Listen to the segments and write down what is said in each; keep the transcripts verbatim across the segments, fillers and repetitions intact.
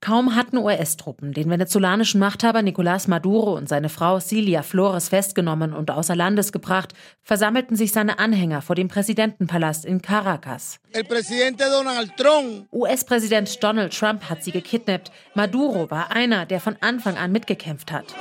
Kaum hatten U S-Truppen den venezolanischen Machthaber Nicolás Maduro und seine Frau Cilia Flores festgenommen und außer Landes gebracht, versammelten sich seine Anhänger vor dem Präsidentenpalast in Caracas. U S-Präsident Donald Trump hat sie gekidnappt. Maduro war einer, der von Anfang an mitgekämpft hat.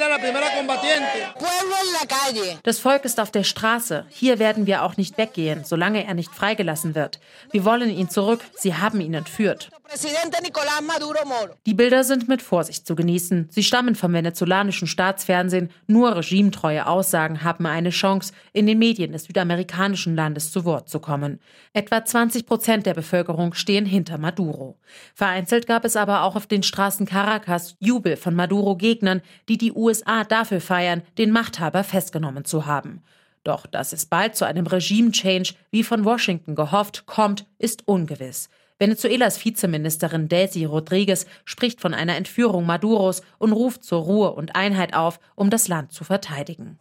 Das Volk ist auf der Straße. Hier werden wir auch nicht weggehen, solange er nicht freigelassen wird. Wir wollen ihn zurück. Sie haben ihn entführt. Die Bilder sind mit Vorsicht zu genießen. Sie stammen vom venezolanischen Staatsfernsehen. Nur regimetreue Aussagen haben eine Chance, in den Medien des südamerikanischen Landes zu Wort zu kommen. Etwa zwanzig Prozent der Bevölkerung stehen hinter Maduro. Vereinzelt gab es aber auch auf den Straßen Caracas Jubel von Maduro-Gegnern, die die U S A dafür feiern, den Machthaber festgenommen zu haben. Doch dass es bald zu einem Regime-Change, wie von Washington gehofft, kommt, ist ungewiss. Venezuelas Vizeministerin Delcy Rodríguez spricht von einer Entführung Maduros und ruft zur Ruhe und Einheit auf, um das Land zu verteidigen.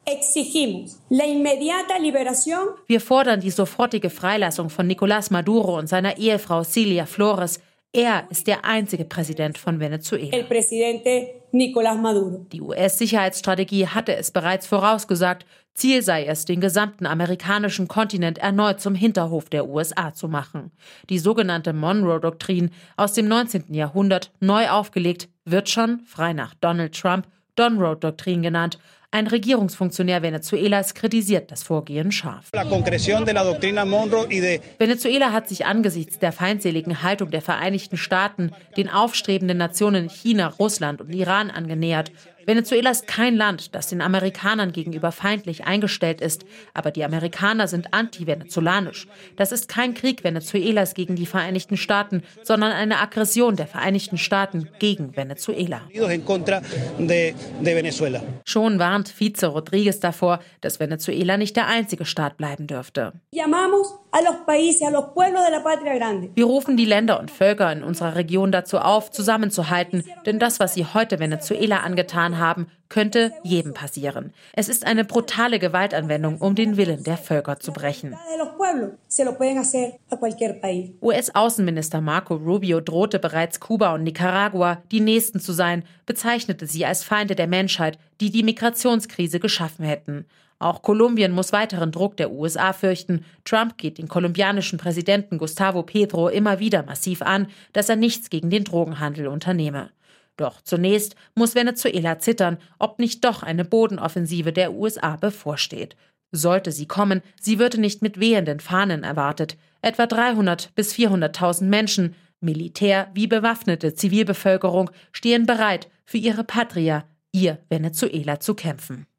Wir fordern die sofortige Freilassung von Nicolás Maduro und seiner Ehefrau Cilia Flores. Er ist der einzige Präsident von Venezuela. Die U S-Sicherheitsstrategie hatte es bereits vorausgesagt. Ziel sei es, den gesamten amerikanischen Kontinent erneut zum Hinterhof der U S A zu machen. Die sogenannte Monroe-Doktrin aus dem neunzehnten Jahrhundert, neu aufgelegt, wird schon, frei nach Donald Trump, Monroe-Doktrin genannt. Ein Regierungsfunktionär Venezuelas kritisiert das Vorgehen scharf. Venezuela hat sich angesichts der feindseligen Haltung der Vereinigten Staaten den aufstrebenden Nationen China, Russland und Iran angenähert. Venezuela ist kein Land, das den Amerikanern gegenüber feindlich eingestellt ist, aber die Amerikaner sind anti-venezolanisch. Das ist kein Krieg Venezuelas gegen die Vereinigten Staaten, sondern eine Aggression der Vereinigten Staaten gegen Venezuela. Schon warnt Vize Rodríguez davor, dass Venezuela nicht der einzige Staat bleiben dürfte. Wir rufen die Länder und Völker in unserer Region dazu auf, zusammenzuhalten, denn das, was sie heute Venezuela angetan haben, könnte jedem passieren. Es ist eine brutale Gewaltanwendung, um den Willen der Völker zu brechen. U S-Außenminister Marco Rubio drohte bereits Kuba und Nicaragua, die nächsten zu sein, bezeichnete sie als Feinde der Menschheit, die die Migrationskrise geschaffen hätten. Auch Kolumbien muss weiteren Druck der U S A fürchten. Trump geht den kolumbianischen Präsidenten Gustavo Petro immer wieder massiv an, dass er nichts gegen den Drogenhandel unternehme. Doch zunächst muss Venezuela zittern, ob nicht doch eine Bodenoffensive der U S A bevorsteht. Sollte sie kommen, sie würde nicht mit wehenden Fahnen erwartet. Etwa dreihundert bis vierhunderttausend Menschen, Militär wie bewaffnete Zivilbevölkerung, stehen bereit, für ihre Patria, ihr Venezuela zu kämpfen.